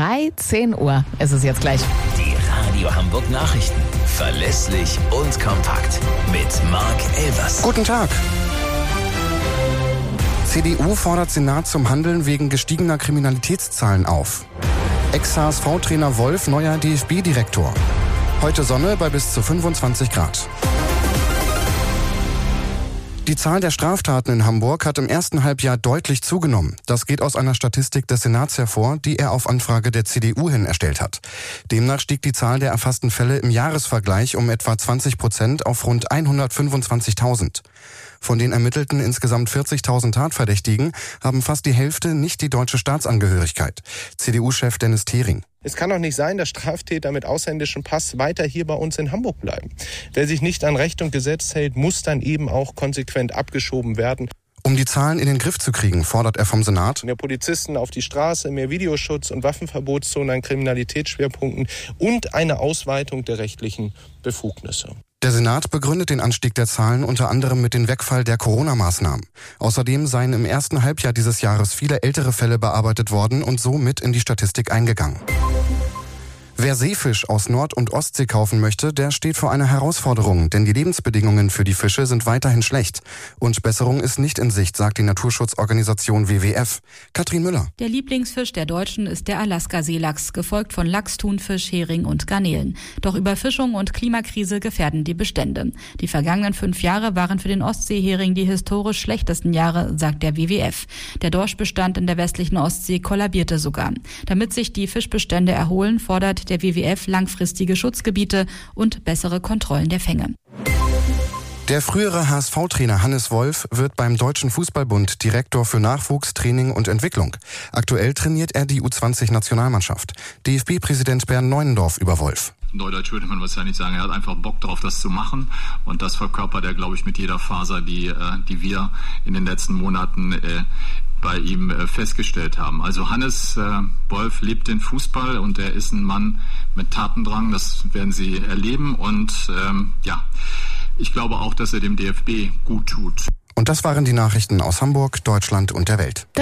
13 Uhr ist es jetzt gleich. Die Radio Hamburg Nachrichten. Verlässlich und kompakt. Mit Marc Elvers. Guten Tag. CDU fordert Senat zum Handeln wegen gestiegener Kriminalitätszahlen auf. Ex-HSV-Trainer Wolf neuer DFB-Direktor. Heute Sonne bei bis zu 25 Grad. Die Zahl der Straftaten in Hamburg hat im ersten Halbjahr deutlich zugenommen. Das geht aus einer Statistik des Senats hervor, die er auf Anfrage der CDU hin erstellt hat. Demnach stieg die Zahl der erfassten Fälle im Jahresvergleich um etwa 20% auf rund 125.000. Von den ermittelten insgesamt 40.000 Tatverdächtigen haben fast die Hälfte nicht die deutsche Staatsangehörigkeit. CDU-Chef Dennis Thering. Es kann doch nicht sein, dass Straftäter mit ausländischem Pass weiter hier bei uns in Hamburg bleiben. Wer sich nicht an Recht und Gesetz hält, muss dann eben auch konsequent abgeschoben werden. Um die Zahlen in den Griff zu kriegen, fordert er vom Senat Mehr Polizisten auf die Straße, mehr Videoschutz und Waffenverbotszonen an Kriminalitätsschwerpunkten und eine Ausweitung der rechtlichen Befugnisse. Der Senat begründet den Anstieg der Zahlen unter anderem mit dem Wegfall der Corona-Maßnahmen. Außerdem seien im ersten Halbjahr dieses Jahres viele ältere Fälle bearbeitet worden und so mit in die Statistik eingegangen. Wer Seefisch aus Nord- und Ostsee kaufen möchte, der steht vor einer Herausforderung, denn die Lebensbedingungen für die Fische sind weiterhin schlecht. Und Besserung ist nicht in Sicht, sagt die Naturschutzorganisation WWF. Katrin Müller. Der Lieblingsfisch der Deutschen ist der Alaska-Seelachs, gefolgt von Lachs, Thunfisch, Hering und Garnelen. Doch Überfischung und Klimakrise gefährden die Bestände. Die vergangenen 5 Jahre waren für den Ostseehering die historisch schlechtesten Jahre, sagt der WWF. Der Dorschbestand in der westlichen Ostsee kollabierte sogar. Damit sich die Fischbestände erholen, fordert der WWF langfristige Schutzgebiete und bessere Kontrollen der Fänge. Der frühere HSV-Trainer Hannes Wolf wird beim Deutschen Fußballbund Direktor für Nachwuchs, Training und Entwicklung. Aktuell trainiert er die U20-Nationalmannschaft. DFB-Präsident Bernd Neuendorf über Wolf. Neudeutsch würde man wahrscheinlich sagen, er hat einfach Bock drauf, das zu machen. Und das verkörpert er, glaube ich, mit jeder Faser, die wir in den letzten Monaten bei ihm festgestellt haben. Also Hannes Wolf lebt den Fußball und er ist ein Mann mit Tatendrang. Das werden Sie erleben. Und ich glaube auch, dass er dem DFB gut tut. Und das waren die Nachrichten aus Hamburg, Deutschland und der Welt.